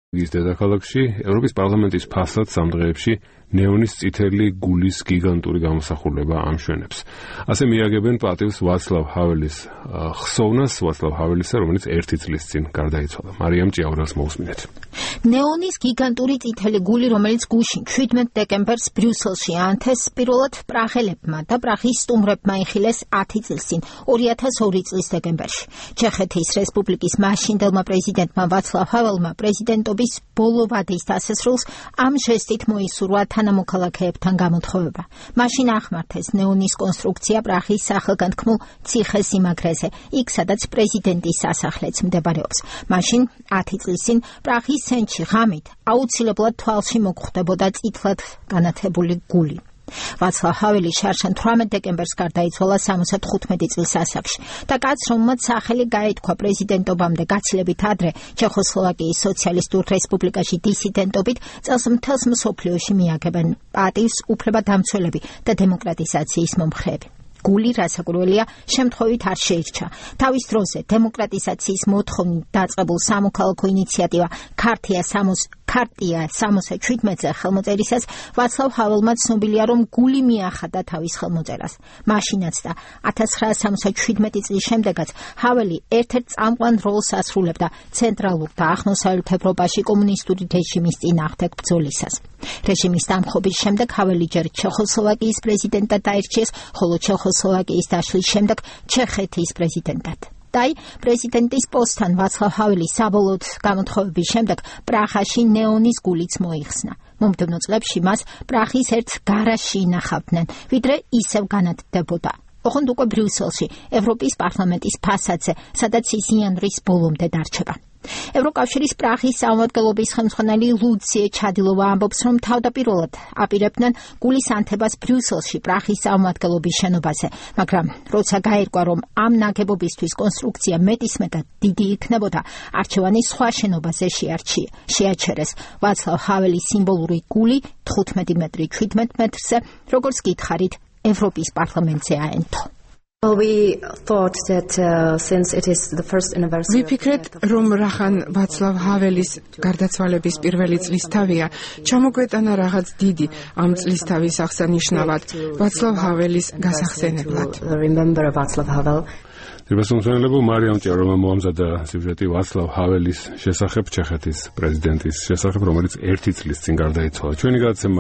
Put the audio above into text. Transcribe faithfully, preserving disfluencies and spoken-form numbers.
ის დედაქალაქში ევროპის პარლამენტის ფასად სამ დღეებში ნეონის წითელი გულის გიგანტური გამოსახულება ამშვენებს. ასე მიაგებენ პატივს ვაცლავ ჰაველის ხსოვნას, ვაცლავ ჰაველისა, რომელიც ერთი წლის წინ გარდაიცვალა. მარიამ ჭიაურელს მოусმინეთ. ნეონის გიგანტური წითელი გული, რომელიც გუშინ შვიდმეტ დეკემბერს ბრიუსელში აანთეს, პირველად პრაღელებმა და პრაღის სტუმრებმა იხილეს ათი წლის წინ, ორი ათას ორი წლის დეკემბერში. ჩეხეთის რესპუბლიკის მაშინდელმა პრეზიდენტმა ვაცლავ ჰაველმა პრეზიდენტობის ბოლო ვადის დასასრულს ამ ჟესტით მოისურვა თანამოქალაქეებთან გამოთხოვება. მაშინ ახმართეს ნეონის კონსტრუქცია პრაღის სახელგანთქმულ ციხესიმაგრეზე, იქ სადაც პრეზიდენტის სასახლეც მდებარეობს. მაშინ ათი წლის წინ პრაღის ცენტრში ღამით აუცილებლად თვალში მოგხვდებოდა წითლად განათებული გული. ვაცლავ ჰაველი შარშან თვრამეტ დეკემბერს გარდაიცვალა სამოცდახუთმეტი წლის ასაკში და კაცს, რომელმაც სახელი გაითქვა პრეზიდენტობამდე გაცილებით ადრე ჩეხოსლოვაკიის სოციალისტურ რესპუბლიკაში დისიდენტობით, წელს მთელს მსოფლიოში მიაგებენ პატივს უფლებადამცველები და დემოკრატიზაციის მომხრეები. გული, რასაკვირველია, შემთხვევით არ შეირჩა. თავის დროზე დემოკრატიზაციის მოთხოვნით დაწყებულ სამოქალაქო ინიციატივა ქართია ქარტია სამოცდაშვიდმეტზე ხელმოწერისას ვაცლავ ჰაველმა ცნობილია, რომ გული მიახადა თავის ხელმოწერას. მაშინაც და ათას ცხრაასა სამოცდაშვიდმეტი წლის შემდეგაც ჰაველი ერთ-ერთ წამყვან როლს ასრულებდა ცენტრალურ და აღმოსავლეთ ევროპაში კომუნისტური რეჟიმის წინააღმდეგ ბრძოლისას. რეჟიმის დამხობის შემდეგ ჰაველი ჯერ ჩეხოსლოვაკიის პრეზიდენტად დაირჩიეს, ხოლო ჩეხოსლოვაკიის დაშლის შემდეგ ჩეხეთის პრეზიდენტად. დაი პრეზიდენტის პოსტთან ვაცლავ ჰაველის საბოლოოდ გამოთხოვების შემდეგ პრაღაში ნეონის გულიც მოიხსნა. მომდევნო წლებში მას პრაღის ერთ გარაჟში ინახავდნენ, ვიდრე ისევ განათდებოდა. ოღონდ უკვე ბრიუსელში, ევროპის პარლამენტის ფასადზე, სადაც ის იანვრის ბოლომდე დარჩება. ევროკავშირის პრაღის სამმართველობის ხელმძღვანელი ლუციე ჩადილოვა ამბობს, რომ თავდაპირველად აპირებდნენ გულის ანთებას ბრიუსელში პრაღის სამმართველობის შენობაზე, მაგრამ როცა გაირკვა, რომ ამ ნაგებობისთვის კონსტრუქცია მეტისმეტად დიდი იქნებოდა, არჩევანი სხვა შენობაზე შეაჩერეს. ვაცლავ ჰაველის სიმბოლური გული თხუთმეტი მეტრი შვიდმეტ მეტრზე, როგორც გითხარით, ევროპის პარლამენტზე აენთო. Well, we thought that uh, since it is the first anniversary. ვიფიქრეთ, რომ რახან ვაცლავ ჰაველის გარდაცვალების პირველი წლისთავია, ჩამოგვეტანა რაღაც დიდი ამ წლისთავის აღსანიშნავად, ვაცლავ ჰაველის გასახსენებლად. Remember Václav Havel. Თბილისში მარიამ ჭიაურელმა მოამზადა სიუჟეტი ვაცლავ ჰაველის შესახებ, ჩეხეთის პრეზიდენტის შესახებ, რომელიც ერთი წლის წინ გარდაიცვალა. ჩვენი გადაცემა